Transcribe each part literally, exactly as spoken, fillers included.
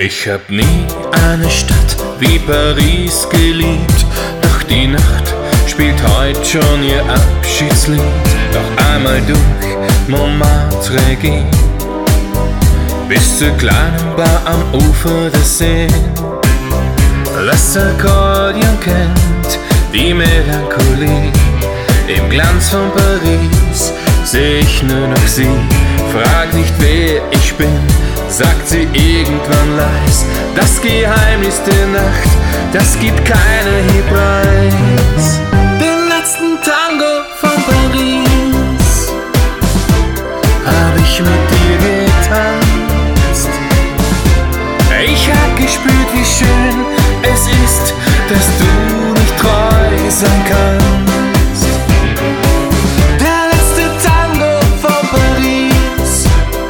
Ich hab nie eine Stadt wie Paris geliebt, doch die Nacht spielt heute schon ihr Abschiedslied. Noch einmal durch Montmartre gehen, bis zur kleinen Bar am Ufer der Seine. Das Akkordeon kennt die Melancholie, im Glanz von Paris seh ich nur noch sie. Frag nicht, wer ich bin, sagt sie irgendwann leis. Das Geheimnis der Nacht, das gibt keine Preis. Den letzten Tango von Paris hab ich mit dir getanzt. Ich hab gespürt, wie schön es ist, dass du nicht treu sein kannst. Der letzte Tango von Paris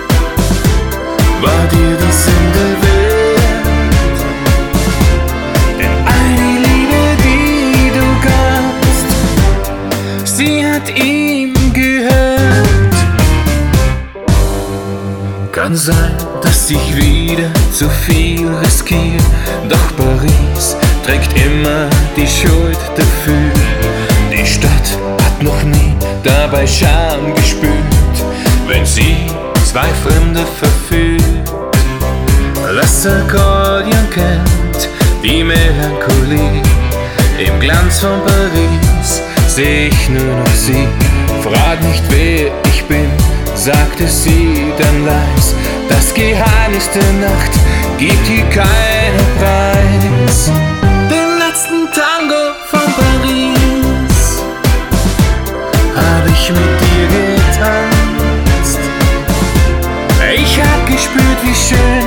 war dir die Sünde wert, denn eine Liebe, die du gabst, sie hat ihm gehört. Kann sein, dass ich wieder zu viel riskiere, doch Paris trägt immer die Schuld dafür. Die Stadt hat noch nie dabei Scham gespürt, wenn sie zwei Fremde verführt. Das Akkordeon kennt die Melancholie, im Glanz von Paris seh ich nur noch sie. Frag nicht, wer ich bin, sagte sie dann leis. Das Geheimnis der Nacht gibt hier keinen Preis. Den letzten Tango von Paris hab ich mit dir getanzt. Ich hab gespürt, wie schön